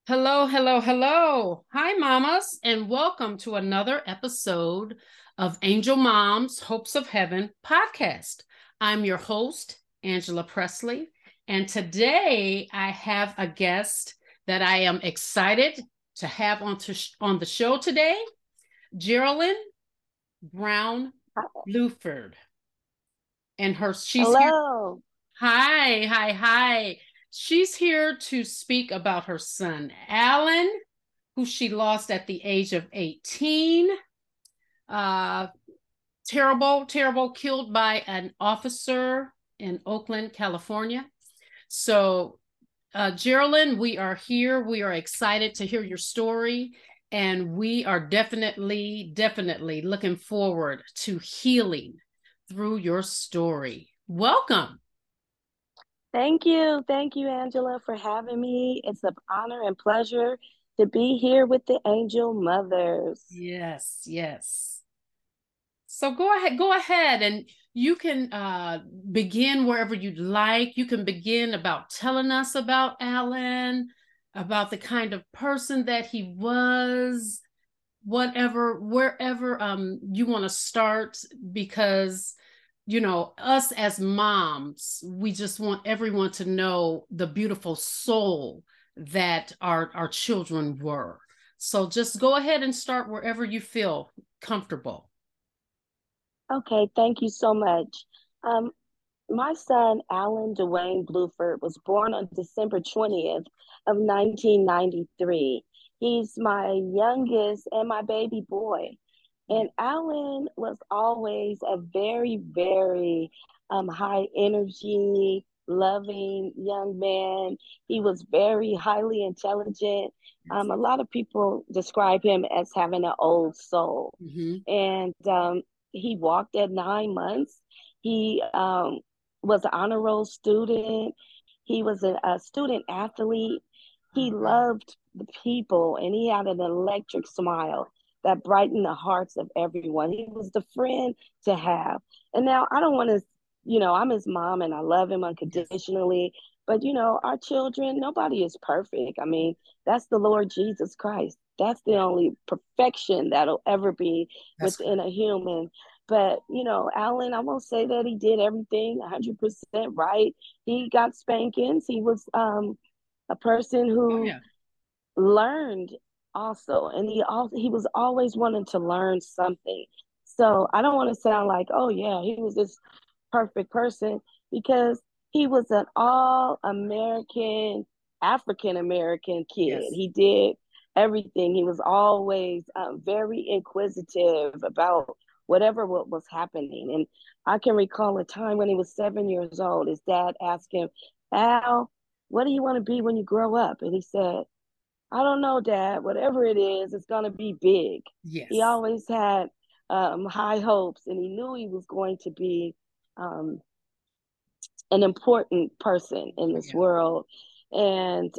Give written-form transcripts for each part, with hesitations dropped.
Hello, hello, hello. Hi, mamas, and welcome to another episode of Angel Moms Hopes of Heaven podcast. I'm your host, Angela Presley, and today I have a guest that I am excited to have on the show today, Geraldine Brown Bluford. She's here. Hello. Hi. She's here to speak about her son, Alan, who she lost at the age of 18. Uh, terrible, killed by an officer in Oakland, California. So, Geraldine, we are here. We are excited to hear your story. And we are definitely looking forward to healing through your story. Welcome. Thank you. Thank you, Angela, for having me. It's an honor and pleasure to be here with the Angel Mothers. Yes. So go ahead, and you can begin wherever you'd like. You can begin about telling us about Alan, about the kind of person that he was, wherever you want to start, because us as moms, we just want everyone to know the beautiful soul that our children were. So just go ahead and start wherever you feel comfortable. Okay, thank you so much. Um, my son, Alan Dwayne Bluford, was born on December 20th of 1993. He's my youngest and my baby boy. And Alan was always a very high energy, loving young man. He was very highly intelligent. A lot of people describe him as having an old soul. Mm-hmm. And he walked at 9 months. He was an honor roll student. He was a student athlete. He loved the people and he had an electric smile that brightened the hearts of everyone. He was the friend to have. And now I don't want to, I'm his mom and I love him unconditionally. But, our children, nobody is perfect. I mean, that's the Lord Jesus Christ. That's the only perfection that'll ever be That's within a human. But, Alan, I won't say that he did everything 100% right. He got spankings. He was a person oh who yeah. learned also, and he was always wanting to learn something. So I don't want to sound like, oh yeah, he was this perfect person, because he was an all American, African American kid. Yes. He did everything. He was always very inquisitive about whatever what was happening. And I can recall a time when he was 7 years old. His dad asked him, Al, what do you want to be when you grow up? And he said, I don't know, Dad. Whatever it is, it's going to be big. He Yes. always had high hopes, and he knew he was going to be um, an important person in Oh this yeah. world. And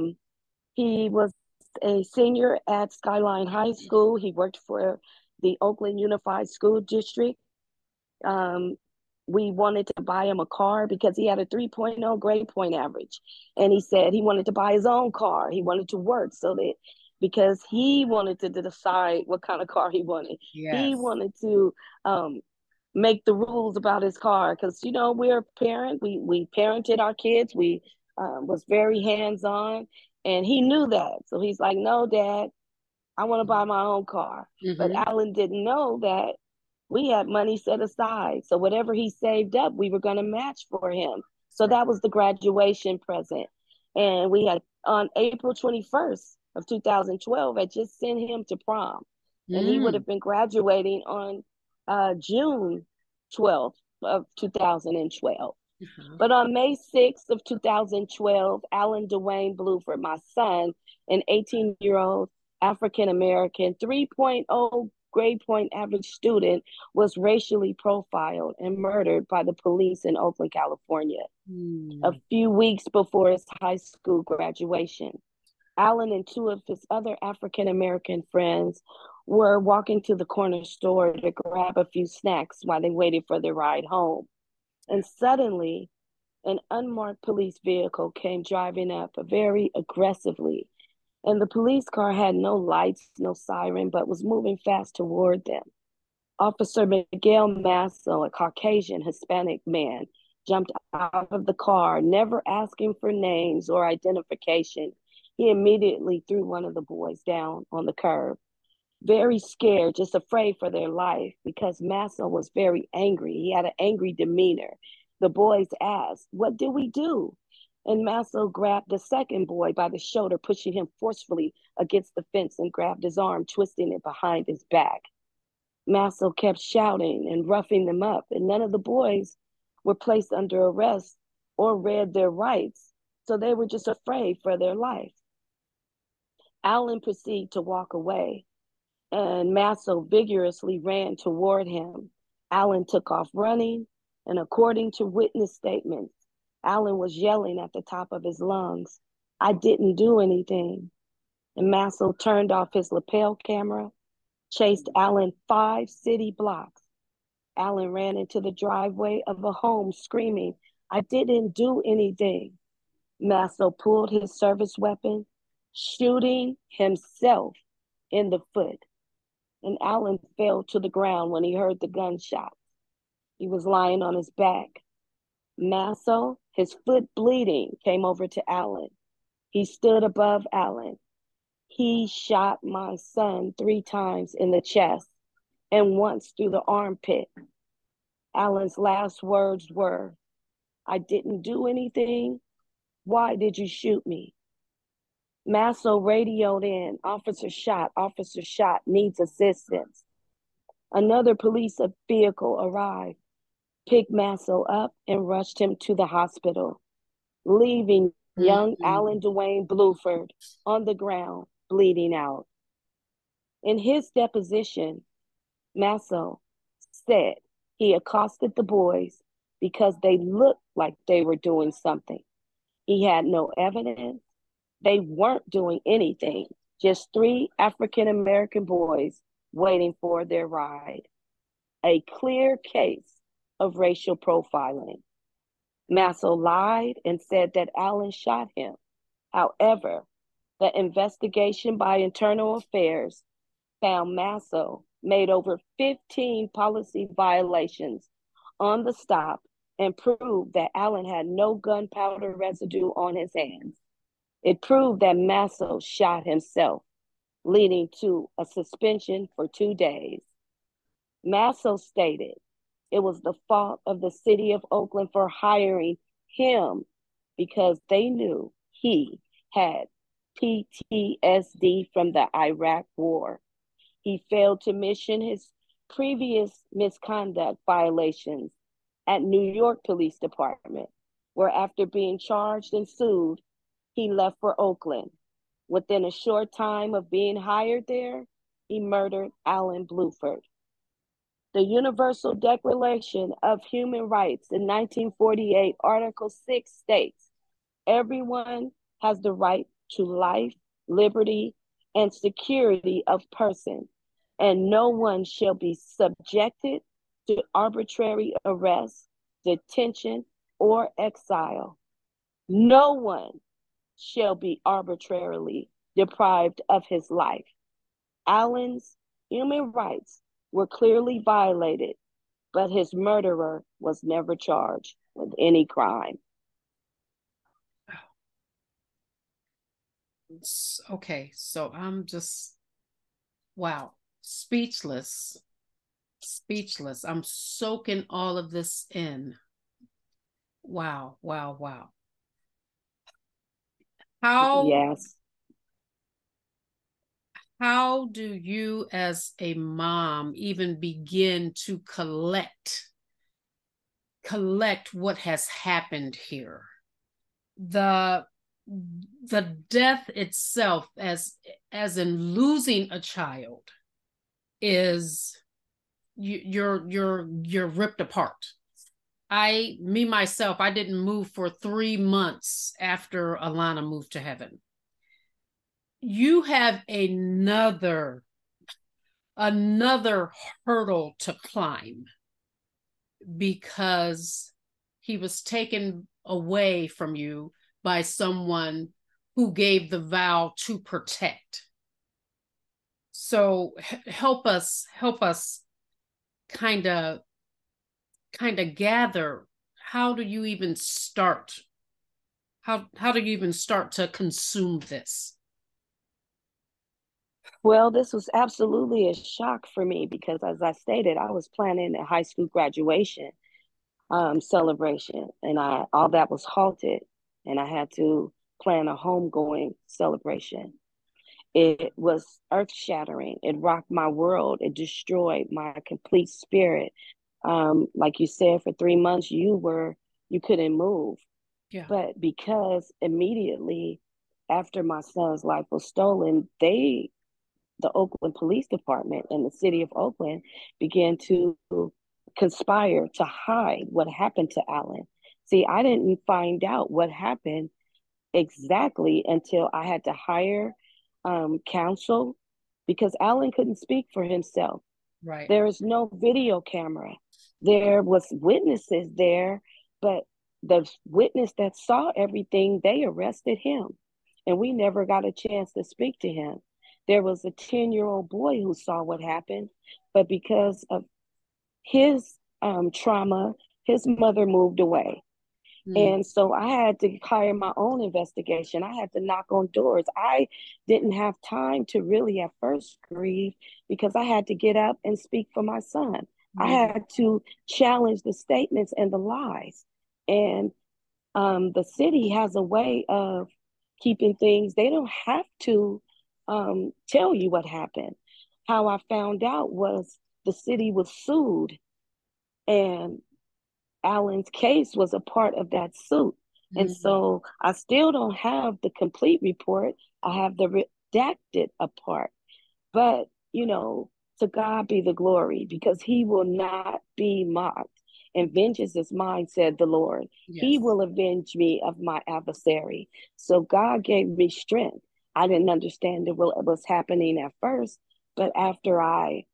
he was a senior at Skyline High School. He worked for the Oakland Unified School District. Um, we wanted to buy him a car because he had a 3.0 grade point average. And he said he wanted to buy his own car. He wanted to work so that because he wanted to decide what kind of car he wanted. He Yes. wanted to make the rules about his car because we're a parent. We parented our kids. We was very hands on, and he knew that. So he's like, "No, Dad, I want to buy my own car." But Mm-hmm. Alan didn't know that we had money set aside. So whatever he saved up, we were going to match for him. So Right. that was the graduation present. And we had on April 21st of 2012, I just sent him to prom. And he would Mm. have been graduating on June 12th of 2012. Uh-huh. But on May 6th of 2012, Alan Dwayne Bluford, my son, an 18-year-old African American 3.0 grade point average student, was racially profiled and murdered by the police in Oakland, California, a Mm. few weeks before his high school graduation. Alan and two of his other African American friends were walking to the corner store to grab a few snacks while they waited for their ride home. And suddenly, an unmarked police vehicle came driving up very aggressively. And the police car had no lights, no siren, but was moving fast toward them. Officer Miguel Masso, a Caucasian Hispanic man, jumped out of the car, never asking for names or identification. He immediately threw one of the boys down on the curb, very scared, just afraid for their life because Masso was very angry. He had an angry demeanor. The boys asked, "What do we do?" And Masso grabbed the second boy by the shoulder, pushing him forcefully against the fence and grabbed his arm, twisting it behind his back. Masso kept shouting and roughing them up, and none of the boys were placed under arrest or read their rights, so they were just afraid for their life. Allen proceeded to walk away, and Masso vigorously ran toward him. Allen took off running, and according to witness statements, Allen was yelling at the top of his lungs, "I didn't do anything." And Masso turned off his lapel camera, chased Allen 5 city blocks. Allen ran into the driveway of a home screaming, "I didn't do anything." Masso pulled his service weapon, shooting himself in the foot. And Allen fell to the ground when he heard the gunshot. He was lying on his back. Masso, his foot bleeding, came over to Allen. He stood above Allen. "He shot my son 3 times in the chest and once through the armpit." Allen's last words were, "I didn't do anything. Why did you shoot me?" Masso radioed in, officer shot, needs assistance." Another police vehicle arrived, picked Masso up, and rushed him to the hospital, leaving young Allen Dwayne Bluford on the ground, bleeding out. In his deposition, Masso said he accosted the boys because they looked like they were doing something. He had no evidence. They weren't doing anything, just 3 African American boys waiting for their ride. A clear case of racial profiling. Masso lied and said that Allen shot him. However, the investigation by Internal Affairs found Masso made over 15 policy violations on the stop and proved that Allen had no gunpowder residue on his hands. It proved that Masso shot himself, leading to a suspension for 2 days. Masso stated it was the fault of the city of Oakland for hiring him because they knew he had PTSD from the Iraq War. He failed to mention his previous misconduct violations at New York Police Department, where after being charged and sued, he left for Oakland. Within a short time of being hired there, he murdered Allen Bluford. The Universal Declaration of Human Rights in 1948, Article 6 states, "Everyone has the right to life, liberty, and security of person, and no one shall be subjected to arbitrary arrest, detention, or exile. No one shall be arbitrarily deprived of his life." Allen's human rights were clearly violated, but his murderer was never charged with any crime. Okay, so I'm just, wow, speechless. I'm soaking all of this in. Wow, wow, wow. Yes. How do you as a mom even begin to collect what has happened here? The death itself, as in losing a child, is you're ripped apart. Myself, I didn't move for 3 months after Alana moved to heaven. You have another hurdle to climb because he was taken away from you by someone who gave the vow to protect. So help us kind of gather, how do you even start? How do you even start to consume this? Well, this was absolutely a shock for me because, as I stated, I was planning a high school graduation celebration, and I all that was halted, and I had to plan a homegoing celebration. It was earth shattering. It rocked my world. It destroyed my complete spirit. Like you said, for 3 months you couldn't move. Yeah. But because immediately after my son's life was stolen, the Oakland Police Department and the city of Oakland began to conspire to hide what happened to Alan. See, I didn't find out what happened exactly until I had to hire counsel because Alan couldn't speak for himself. Right. There is no video camera. There was witnesses there, but the witness that saw everything, they arrested him. And we never got a chance to speak to him. There was a 10-year-old boy who saw what happened, but because of his trauma, his mother moved away. Mm. And so I had to hire my own investigation. I had to knock on doors. I didn't have time to really at first grieve because I had to get up and speak for my son. I Yeah. had to challenge the statements and the lies. And the city has a way of keeping things, they don't have to tell you what happened. How I found out was the city was sued, and Alan's case was a part of that suit. And Mm. so I still don't have the complete report. I have the redacted part. But, to God be the glory because he will not be mocked. And vengeance is mine, said the Lord. He Yes. will avenge me of my adversary. So God gave me strength. I didn't understand what was happening at first, but after I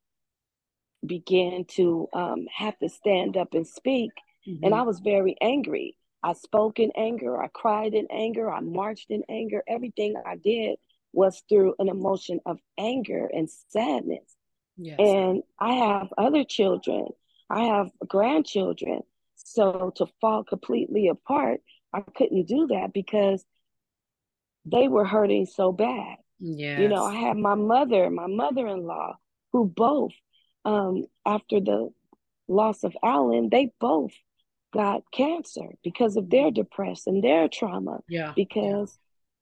began to have to stand up and speak. And I Mm-hmm. was very angry. I spoke in anger. I cried in anger. I marched in anger. Everything I did was through an emotion of anger and sadness. Yes. And I have other children, I have grandchildren. So to fall completely apart, I couldn't do that because they were hurting so bad. I Yes. had my mother-in-law, who both, after the loss of Alan, they both got cancer because of their depression and their trauma. Yeah. Yeah. Because,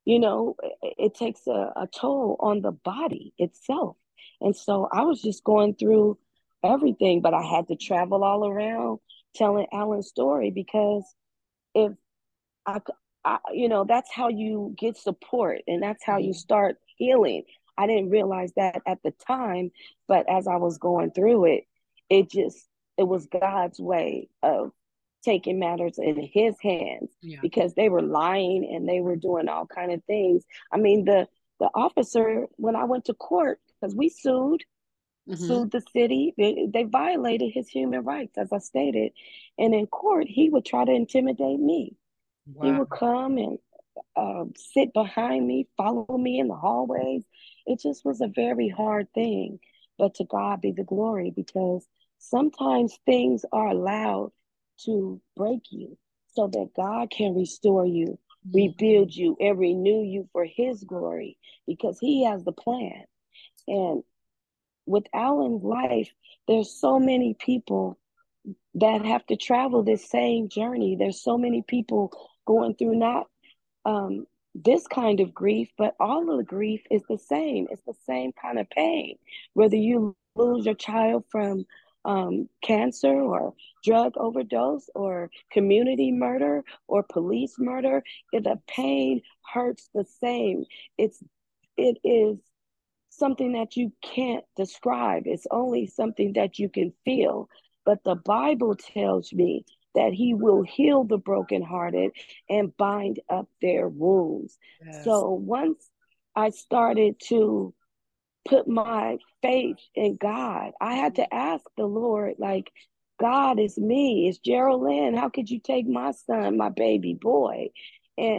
it takes a toll on the body itself. And so I was just going through everything, but I had to travel all around telling Alan's story because if I, that's how you get support and that's how you Mm-hmm. start healing. I didn't realize that at the time, but as I was going through it, it just, it was God's way of taking matters in his hands Yeah. because they were lying and they were doing all kind of things. I mean, the officer, when I went to court, because we Mm-hmm. sued the city. They violated his human rights, as I stated. And in court, he would try to intimidate me. He Wow. would come and sit behind me, follow me in the hallways. It just was a very hard thing. But to God be the glory because sometimes things are allowed to break you so that God can restore you, Mm-hmm. rebuild you, and renew you for his glory because he has the plan. And with Alan's life, there's so many people that have to travel this same journey. There's so many people going through not um, this kind of grief, but all of the grief is the same. It's the same kind of pain. Whether you lose your child from cancer or drug overdose or community murder or police murder, the pain hurts the same. It is something that you can't describe. It's only something that you can feel. But the Bible tells me that he will heal the brokenhearted and bind up their wounds. Yes. So once I started to put my faith in God, I had to ask the Lord, like, God, is me, it's Geraldine. How could you take my son, my baby boy? And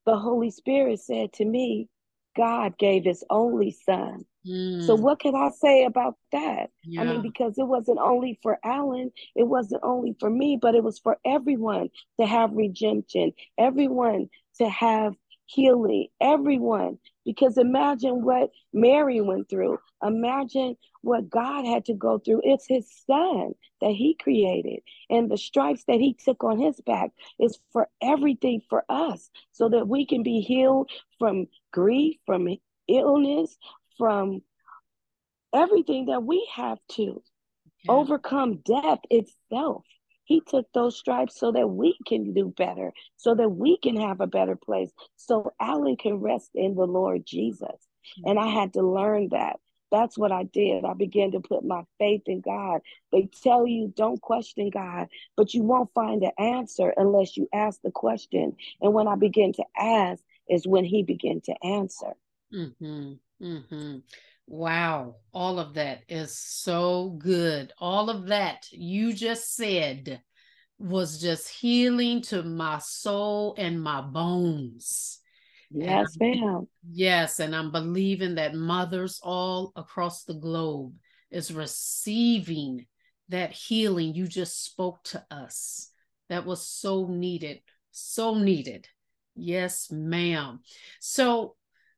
the Holy Spirit said to me, God gave his only son. So what can I say about that? I Yeah. mean, because it wasn't only for Alan, it wasn't only for me, but it was for everyone to have redemption, everyone to have healing, everyone. Because imagine what Mary went through. Imagine what God had to go through. It's his son that he created. And the stripes that he took on his back is for everything for us so that we can be healed from grief, from illness, from everything that we have to Yeah. overcome death itself. He took those stripes so that we can do better, so that we can have a better place, so Alan can rest in the Lord Jesus. And I had to learn that. That's what I did. I began to put my faith in God. They tell you don't question God, but you won't find an answer unless you ask the question. And when I began to ask, is when he began to answer. Mm-hmm. Mm-hmm. Wow. All of that is so good. All of that you just said was just healing to my soul and my bones. And Yes, ma'am. yes, and I'm believing that mothers all across the globe is receiving that healing you just spoke to us. That was so needed. So needed. Yes, ma'am. So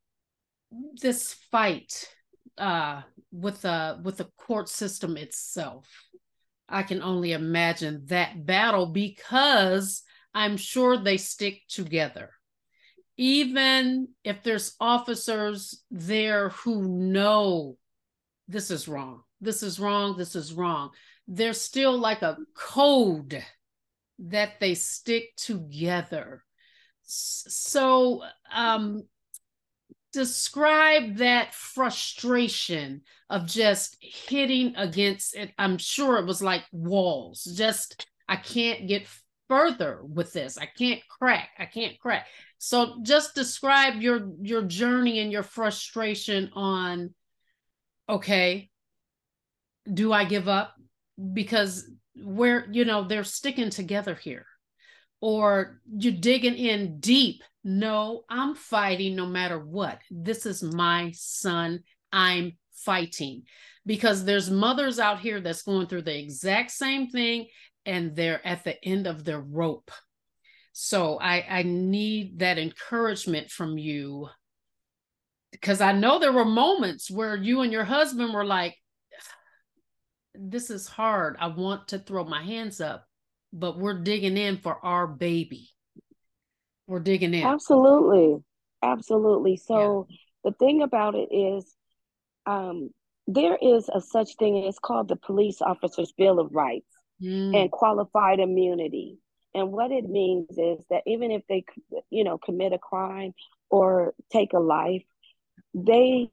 this fight with the court system itself, I can only imagine that battle because I'm sure they stick together. Even if there's officers there who know this is wrong, this is wrong, this is wrong, there's still like a code that they stick together. So, describe that frustration of just hitting against it. I'm sure it was like walls. Just, I can't get further with this. I can't crack. I can't crack. So just describe your journey and your frustration on, okay, do I give up? Because we're, they're sticking together here. Or you're digging in deep. No, I'm fighting no matter what. This is my son. I'm fighting because there's mothers out here that's going through the exact same thing and they're at the end of their rope. So I need that encouragement from you because I know there were moments where you and your husband were like, this is hard. I want to throw my hands up, but we're digging in for our baby. We're digging in. Absolutely. Absolutely. Yeah. So the thing about it is, um, there is a such thing, it's called the Police Officers Bill of Rights and Mm. qualified immunity. And what it means is that even if they, commit a crime or take a life, they,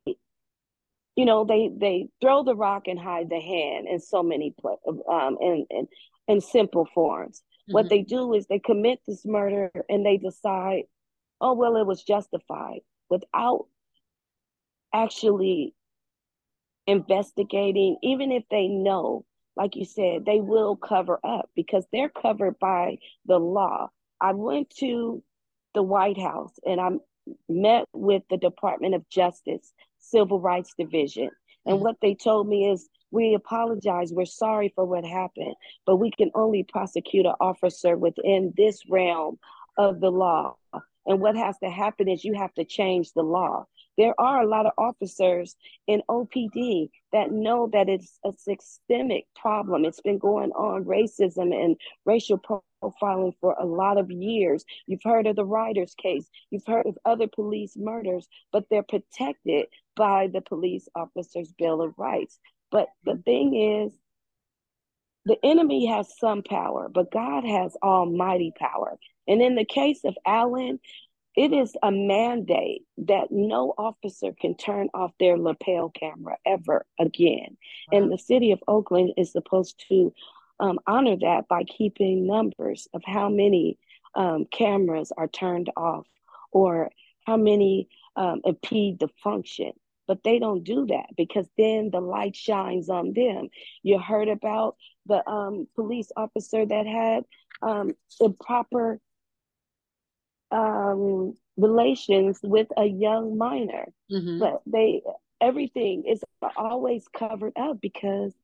they throw the rock and hide the hand in so many in simple forms. What Mhm. they do is they commit this murder and they decide, oh well, it was justified, without actually investigating. Even if they know, like you said, they will cover up because they're covered by the law. I went to the White House and I met with the Department of Justice Civil Rights Division, and Mhm. what they told me is, we apologize, we're sorry for what happened, but we can only prosecute an officer within this realm of the law. And what has to happen is you have to change the law. There are a lot of officers in OPD that know that it's a systemic problem. It's been going on, racism and racial profiling, for a lot of years. You've heard of the Riders case, you've heard of other police murders, but they're protected by the Police Officers Bill of Rights. But the thing is, the enemy has some power, but God has almighty power. And in the case of Alan, it is a mandate that no officer can turn off their lapel camera ever again. Wow. And the city of Oakland is supposed to honor that by keeping numbers of how many cameras are turned off or how many impede the function. But they don't do that because then the light shines on them. You heard about the police officer that had improper relations with a young minor. Mm-hmm. But everything is always covered up because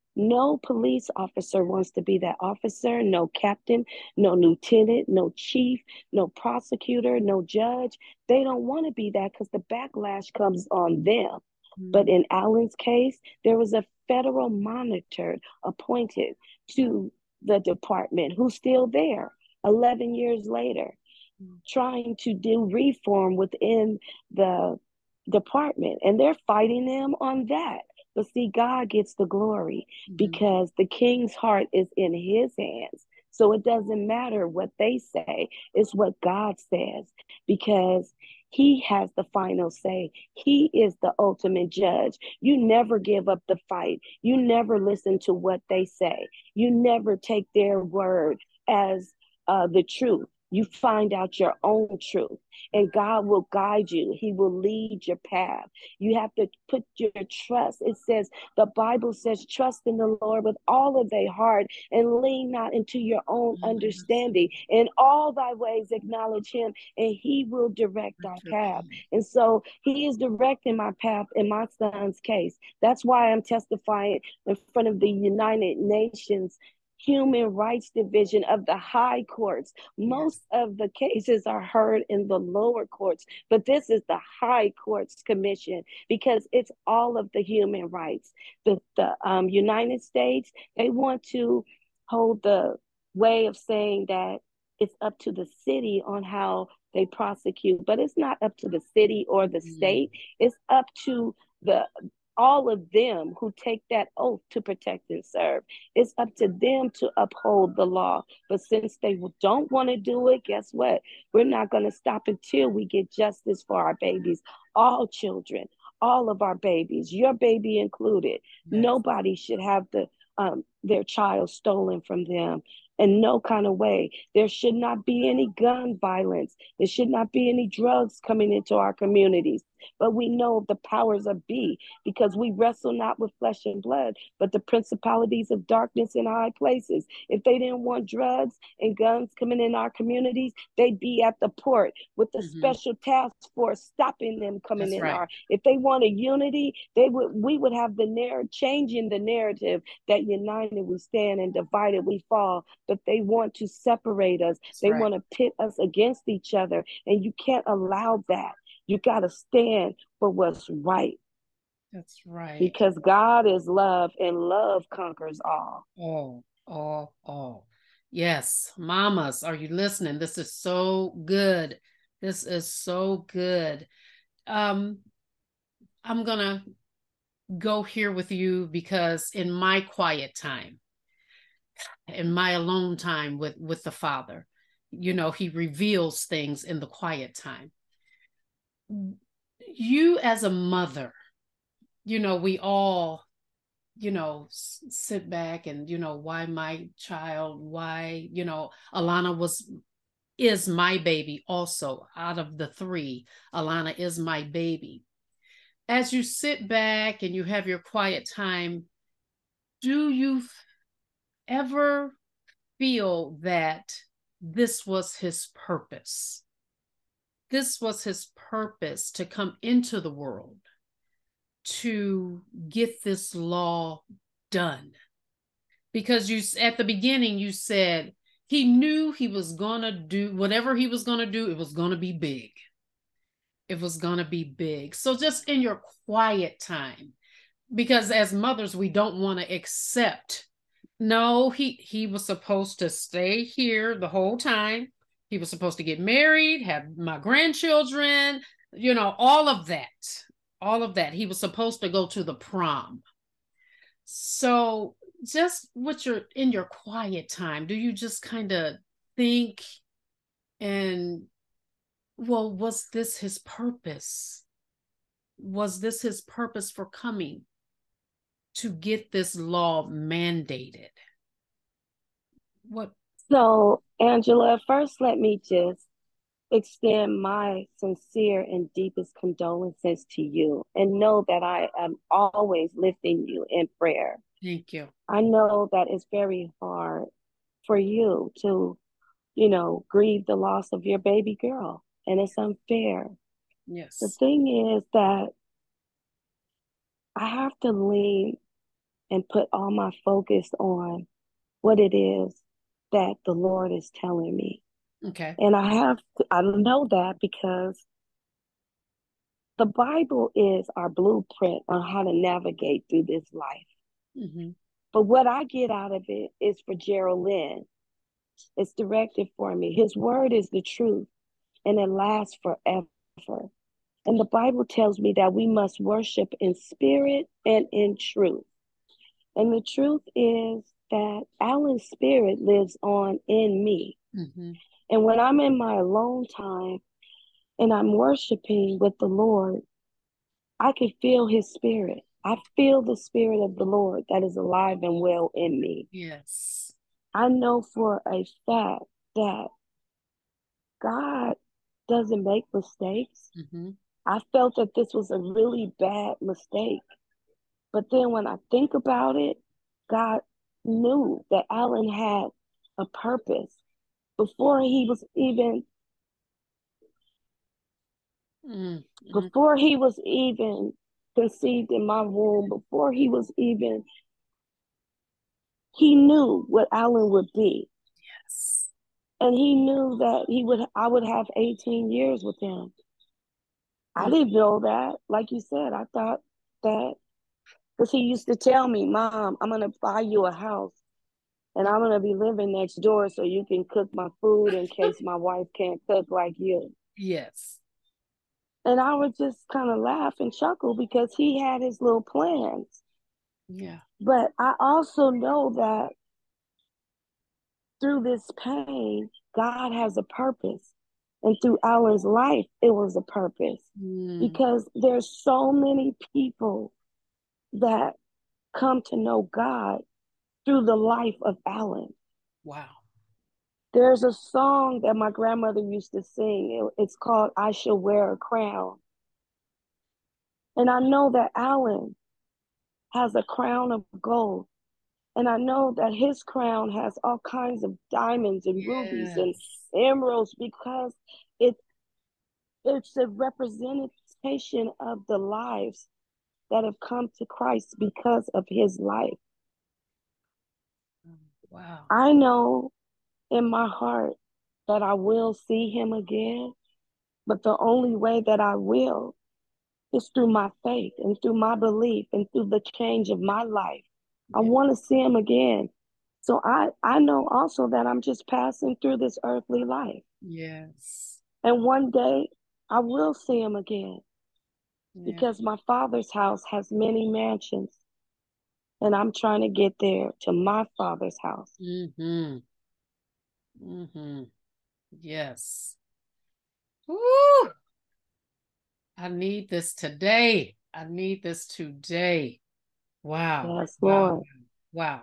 no police officer wants to be that officer, no captain, no lieutenant, no chief, no prosecutor, no judge. They don't want to be that because the backlash comes on them. But in Alan's case, there was a federal monitor appointed to the department who's still there 11 years later, trying to do reform within the department. And they're fighting them on that. But see, God gets the glory because the king's heart is in his hands. So it doesn't matter what they say, it's what God says because he has the final say. He is the ultimate judge. You never give up the fight. You never listen to what they say. You never take their word as the truth. You find out your own truth, and God will guide you. He will lead your path. You have to put your trust. It says, the Bible says, trust in the Lord with all of thy heart and lean not into your own understanding. In all thy ways acknowledge him, and he will direct our path. And so he is directing my path in my son's case. That's why I'm testifying in front of the United Nations Human Rights Division of the high courts. Most of the cases are heard in the lower courts, but this is the high courts commission because it's all of the human rights. The United States, they want to hold the way of saying that it's up to the city on how they prosecute, but it's not up to the city or the state. It's up to the all of them who take that oath to protect and serve. It's up to them to uphold the law. But since they don't want to do it, guess what? We're not going to stop until we get justice for our babies, all children, all of our babies, your baby included. Nobody should have their child stolen from them in no kind of way. There should not be any gun violence. There should not be any drugs coming into our communities. But we know the powers of be because we wrestle not with flesh and blood, but the principalities of darkness in high places. If they didn't want drugs and guns coming in our communities, they'd be at the port with a special task force stopping them coming in our. If they wanted unity, we would have changing the narrative that united we stand and divided we fall. But they want to separate us. They want to pit us against each other, and you can't allow that. You got to stand for what's right. That's right. Because God is love and love conquers all. All. Yes. Mamas, are you listening? This is so good. This is so good. I'm going to go here with you because in my quiet time, in my alone time with the Father, he reveals things in the quiet time. You as a mother, we all, sit back and, why my child, why, Alana is my baby also. Out of the three, Alana is my baby. As you sit back and you have your quiet time, do you ever feel that this was his purpose? This was his purpose to come into the world, to get this law done. Because at the beginning, you said he knew he was going to do whatever he was going to do. It was going to be big. It was going to be big. So just in your quiet time, because as mothers, we don't want to accept, no, he was supposed to stay here the whole time. He was supposed to get married, have my grandchildren, all of that. He was supposed to go to the prom. So just in your quiet time, do you just kind of think well, was this his purpose? Was this his purpose for coming to get this law mandated? What? So, Angela, first let me just extend my sincere and deepest condolences to you and know that I am always lifting you in prayer. Thank you. I know that it's very hard for you to, grieve the loss of your baby girl. And it's unfair. The Yes. thing is that I have to lean and put all my focus on what it is that the Lord is telling me. Okay. And I know that because the Bible is our blueprint on how to navigate through this life. Mm-hmm. But what I get out of it is for Geraldine. It's directed for me. His word is the truth, and it lasts forever. And the Bible tells me that we must worship in spirit and in truth. And the truth is that Alan's spirit lives on in me. Mm-hmm. And when I'm in my alone time and I'm worshiping with the Lord, I can feel his spirit. I feel the spirit of the Lord that is alive and well in me. Yes. I know for a fact that God doesn't make mistakes. Mm-hmm. I felt that this was a really bad mistake. But then when I think about it, God knew that Alan had a purpose before he was even Mm-hmm. before he was even conceived in my womb, before he knew what Alan would be. Yes. And he knew that I would have 18 years with him. I didn't know that. Like you said, I thought that because he used to tell me, Mom, I'm gonna buy you a house and I'm gonna be living next door so you can cook my food in case my wife can't cook like you. Yes. And I would just kind of laugh and chuckle because he had his little plans. Yeah. But I also know that through this pain, God has a purpose. And through Alan's life, it was a purpose. Mm. Because there's so many people that come to know God through the life of Alan. Wow. There's a song that my grandmother used to sing. It's called I Shall Wear a Crown. And I know that Alan has a crown of gold. And I know that his crown has all kinds of diamonds and rubies and Yes. emeralds because it it's a representation of the lives that have come to Christ because of his life. Wow. I know in my heart that I will see him again, but the only way that I will is through my faith and through my belief and through the change of my life. I Yeah. want to see him again. So I know also that I'm just passing through this earthly life. Yes. And one day I will see him again Yeah. because my father's house has many mansions and I'm trying to get there to my father's house. Mm-hmm. Mm-hmm. Yes. Woo! I need this today. I need this today. Wow. Yes, Wow. Lord. Wow.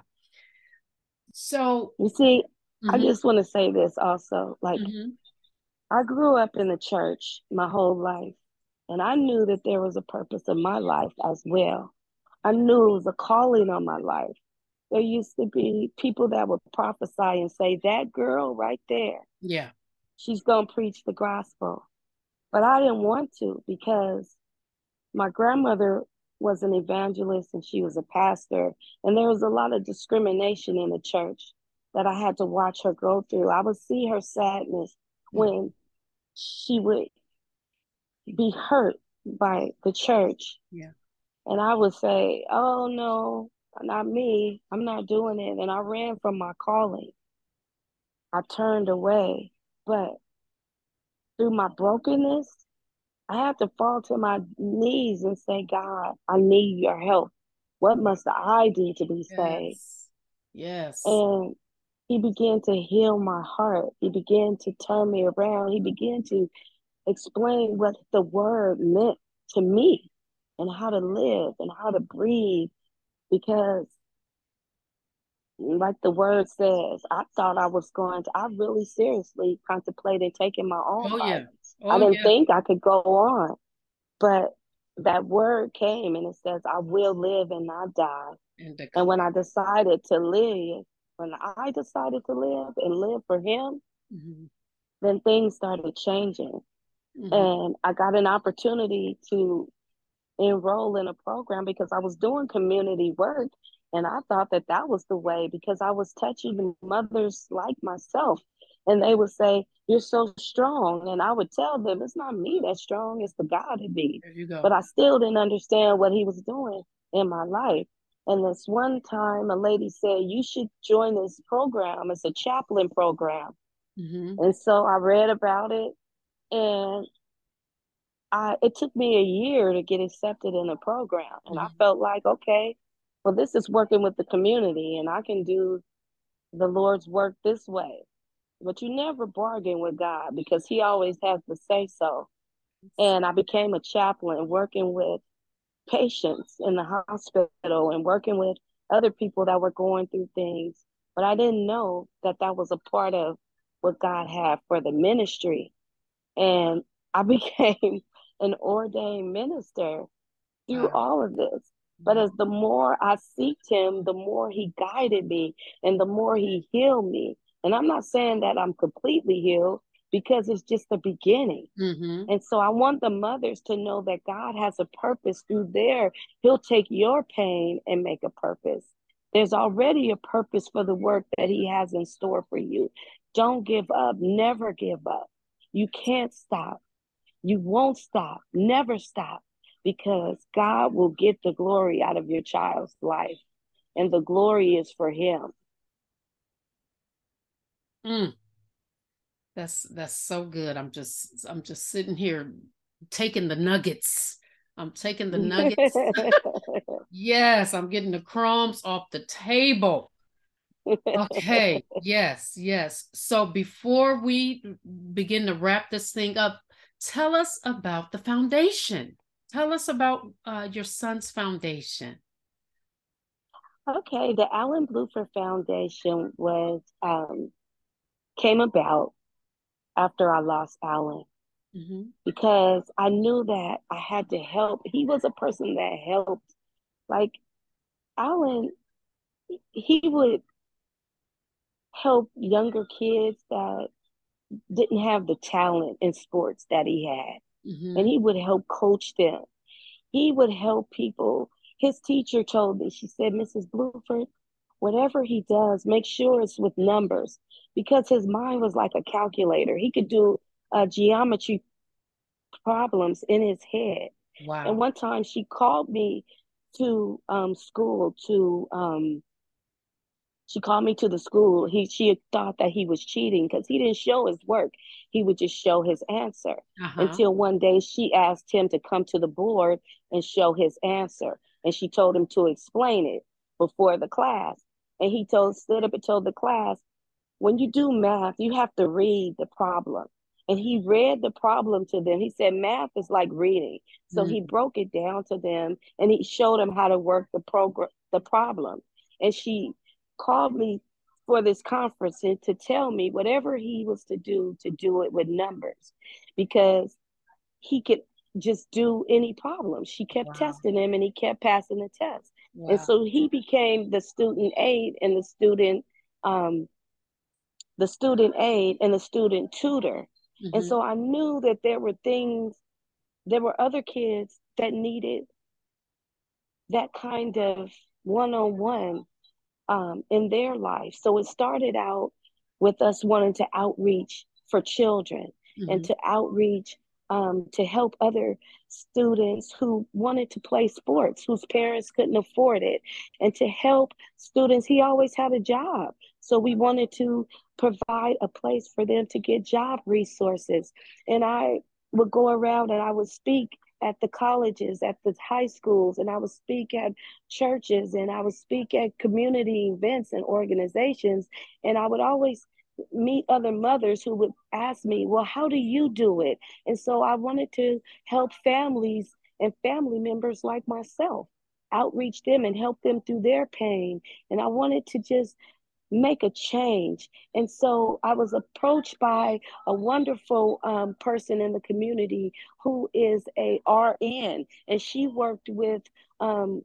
So, You see, I mm-hmm, just want to say this also. Like, mm-hmm, I grew up in the church my whole life, and I knew that there was a purpose in my life as well. I knew it was a calling on my life. There used to be people that would prophesy and say, that girl right there, yeah, she's going to preach the gospel. But I didn't want to because my grandmother was an evangelist and she was a pastor. And there was a lot of discrimination in the church that I had to watch her go through. I would see her sadness mm, when she would be hurt by the church. yeah, And I would say, oh no, not me. I'm not doing it. And I ran from my calling. I turned away. But through my brokenness, I had to fall to my knees and say, God, I need your help. What must I do to be saved? yes, yes, And he began to heal my heart. He began to turn me around. He began to explain what the word meant to me and how to live and how to breathe. Because, like the word says, I thought I really seriously contemplated taking my own oh life. yeah, I oh didn't yeah, think I could go on. But that word came and it says, I will live and not die. and And declare, when I decided to live and live for him, Mm-hmm. then things started changing. Mm-hmm. And I got an opportunity to enroll in a program because I was doing community work. And I thought that that was the way because I was touching mothers like myself. And they would say, "You're so strong." And I would tell them, "It's not me that's strong, it's the God in me." There you go. But I still didn't understand what he was doing in my life. And this one time, a lady said, "You should join this program. It's a chaplain program." Mm-hmm. And so I read about it, and it took me a year to get accepted in the program. And I Mm-hmm. felt like, okay, well, this is working with the community and I can do the Lord's work this way. But you never bargain with God because he always has to say so. And I became a chaplain working with patients in the hospital and working with other people that were going through things. But I didn't know that that was a part of what God had for the ministry. And I became an ordained minister through Wow. all of this. But Wow. as the more I seeked him, the more he guided me and the more he healed me. And I'm not saying that I'm completely healed because it's just the beginning. Mm-hmm. And so I want the mothers to know that God has a purpose through there. He'll take your pain and make a purpose. There's already a purpose for the work that he has in store for you. Don't give up. Never give up. You can't stop. You won't stop. Never stop because God will get the glory out of your child's life. And the glory is for him. Mm. That's so good. I'm just sitting here taking the nuggets. I'm taking the nuggets. Yes, I'm getting the crumbs off the table. Okay, yes, yes. So before we begin to wrap this thing up, tell us about the foundation. Tell us about your son's foundation. Okay, the Alan Bloofer Foundation was came about after I lost Alan Hmm. because I knew that I had to help. He was a person that helped. Like Alan, he would help younger kids that didn't have the talent in sports that he had, and Hmm. he would help coach them. He would help people. His teacher told me, she said, "Mrs. Bluford, whatever he does, make sure it's with numbers," because his mind was like a calculator. He could do geometry problems in his head. And Wow. one time she called me to school to she called me to the school. She had thought that he was cheating because he didn't show his work. He would just show his answer. Uh-huh. Until one day she asked him to come to the board and show his answer. And she told him to explain it before the class. And he stood up and told the class, "When you do math, you have to read the problem." And he read the problem to them. He said, "Math is like reading." So he Mm. broke it down to them and he showed them how to work the problem. And she called me for this conference and to tell me whatever he was to do it with numbers because he could just do any problem. She kept Wow. testing him and he kept passing the test. And Wow. so he became um, the student aid and the student tutor. And Hmm. so I knew that there were other kids that needed that kind of one on one in their life. So it started out with us wanting to outreach for children and Hmm. to outreach to help other students who wanted to play sports, whose parents couldn't afford it, and to help students. He always had a job. So we wanted to provide a place for them to get job resources. And I would go around and I would speak at the colleges, at the high schools, and I would speak at churches and I would speak at community events and organizations. And I would always meet other mothers who would ask me, "Well, how do you do it?" And so I wanted to help families and family members like myself, outreach them and help them through their pain. And I wanted to just make a change. And so I was approached by a wonderful person in the community who is a RN, and she worked with um,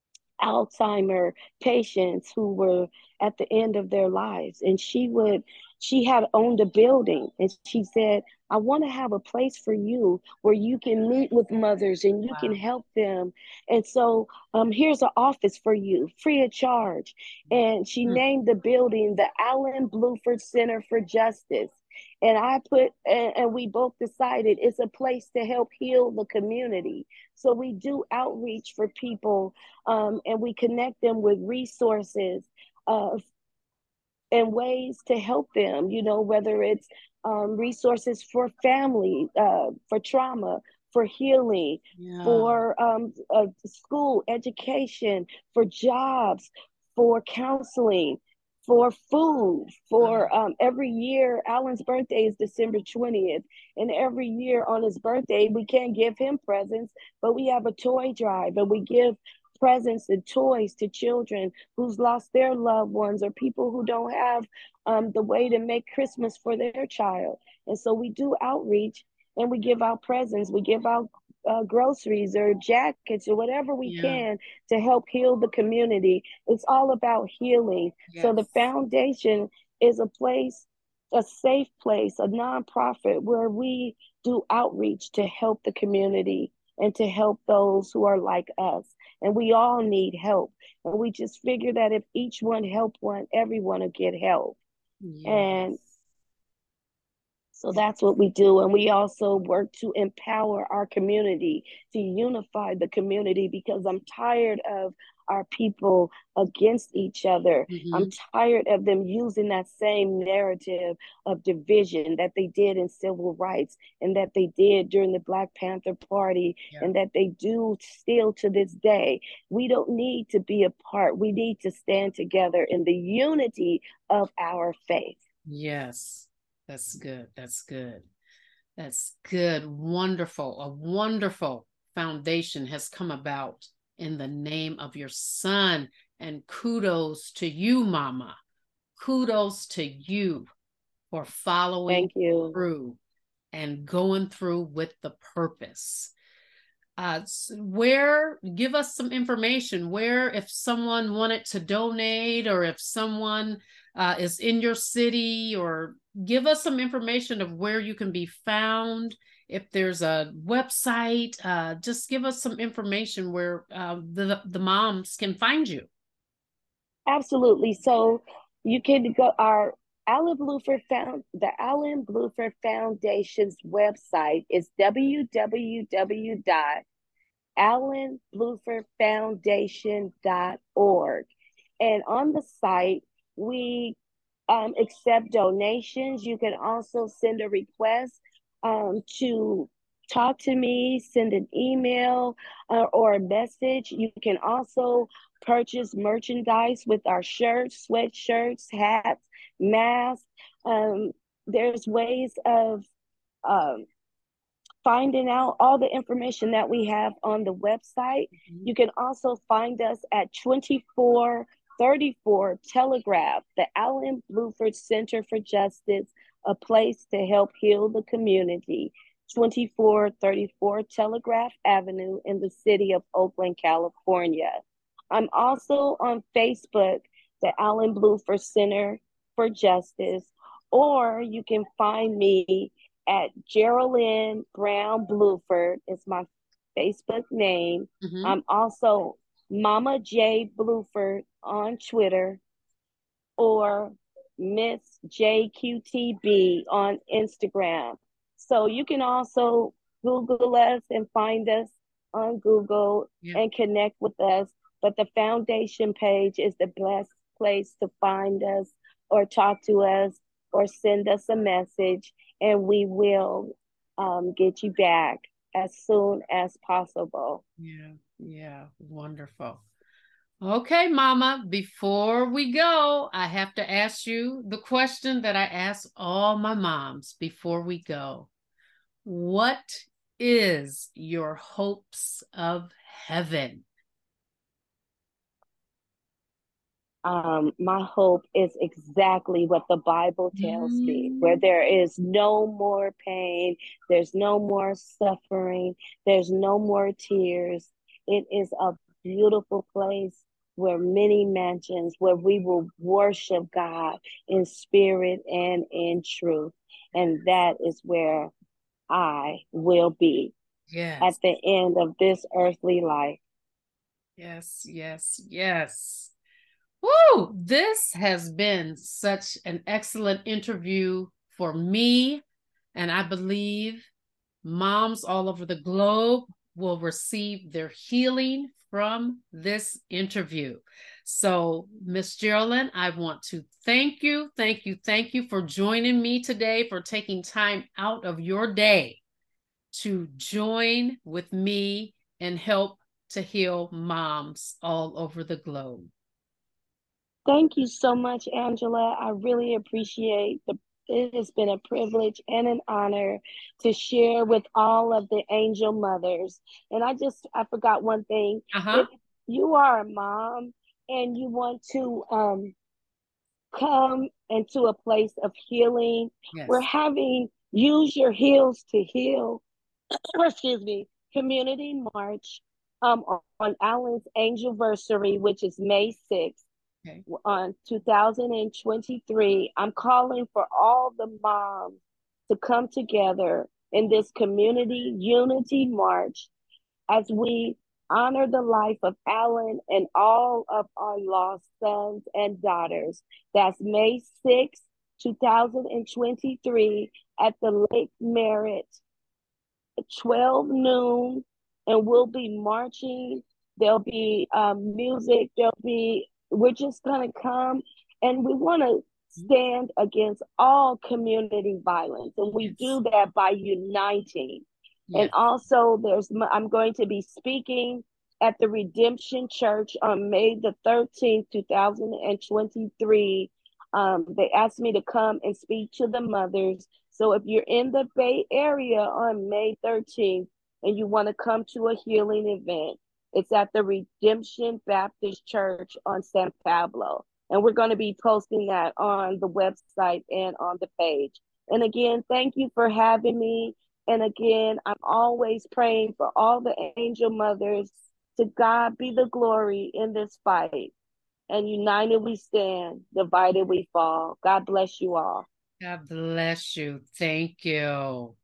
Alzheimer patients who were at the end of their lives. And she would She had owned a building, and she said, I want to have a place for you where you can meet with mothers and you can Wow. help them. And so here's an office for you, free of charge. And she Mm. named the building the Allen Bluford Center for Justice. And we both decided it's a place to help heal the community. So we do outreach for people, and we connect them with resources uh, and ways to help them, whether it's resources for family, for trauma, for healing, Yeah. for school education, for jobs, for counseling, for food, for every year. Alan's birthday is December 20th. And every year on his birthday, we can't give him presents, but we have a toy drive and we give presents and toys to children who's lost their loved ones or people who don't have the way to make Christmas for their child. And so we do outreach and we give out presents, we give out groceries or jackets or whatever we Yeah. can to help heal the community. It's all about healing. So the Yes. foundation is a place, a safe place, a nonprofit where we do outreach to help the community and to help those who are like us. And we all need help. And we just figure that if each one help one, everyone will get help. And Yes. so that's what we do. And we also work to empower our community, to unify the community, because I'm tired of our people against each other. I'm Mm-hmm. tired of them using that same narrative of division that they did in civil rights and that they did during the Black Panther Party Yeah. and that they do still to this day. We don't need to be apart. We need to stand together in the unity of our faith. Yes. That's good. That's good. That's good. Wonderful. A wonderful foundation has come about in the name of your son. And kudos to you, Mama. Kudos to you for following Thank you. through and going through with the purpose. Where, give us some information where, if someone wanted to donate, or if someone is in your city, or give us some information of where you can be found. If there's a website, just give us some information where the moms can find you. Absolutely. So you can go our Alan Bluford found the Alan Bluford Foundation's website is www.alanblufordfoundation.org. And on the site, we accept donations. You can also send a request to talk to me, send an email or a message. You can also purchase merchandise with our shirts, sweatshirts, hats, masks. Um, there's ways of um, finding out all the information that we have on the website. Mm-hmm. You can also find us at 2434 Telegraph, the Allen Bluford Center for Justice, a place to help heal the community. 2434 Telegraph Avenue in the city of Oakland, California. I'm also on Facebook, the Allen Bluford Center for Justice, or you can find me at Geraldine Brown Bluford is my Facebook name. Mm-hmm. I'm also Mama J Bluford on Twitter or Miss JQTB on Instagram. So you can also Google us and find us on Google Yeah. and connect with us. But the foundation page is the best place to find us or talk to us or send us a message, and we will get you back as soon as possible. Yeah. Yeah. Wonderful. Okay, Mama, before we go, I have to ask you the question that I ask all my moms before we go. What is your hopes of heaven? My hope is exactly what the Bible tells me, where Mm. there is no more pain, there's no more suffering, there's no more tears. It is a beautiful place where many mansions, where we will worship God in spirit and in truth. And that is where I will be at Yes. the end of this earthly life. Yes, yes, yes. Woo! This has been such an excellent interview for me, and I believe moms all over the globe will receive their healing from this interview. So, Miss Geraldine, I want to thank you, thank you, thank you for joining me today, for taking time out of your day to join with me and help to heal moms all over the globe. Thank you so much, Angela. I really appreciate the it has been a privilege and an honor to share with all of the angel mothers. And I forgot one thing. Uh-huh. If you are a mom and you want to come into a place of healing, we're Yes. having Use Your Heels to Heal, excuse me, community march on Allen's Angelversary, which is May 6th. Okay. On 2023, I'm calling for all the moms to come together in this community unity march as we honor the life of Allen and all of our lost sons and daughters. That's May 6th, 2023 at the Lake Merritt, 12 noon, and we'll be marching. There'll be music. We're just going to come and we want to stand against all community violence. And we Yes. do that by uniting. And Yes. also, I'm going to be speaking at the Redemption Church on May the 13th, 2023. They asked me to come and speak to the mothers. So if you're in the Bay Area on May 13th and you want to come to a healing event, it's at the Redemption Baptist Church on San Pablo. And we're going to be posting that on the website and on the page. And again, thank you for having me. And again, I'm always praying for all the angel mothers. To God be the glory in this fight. And united we stand, divided we fall. God bless you all. God bless you. Thank you.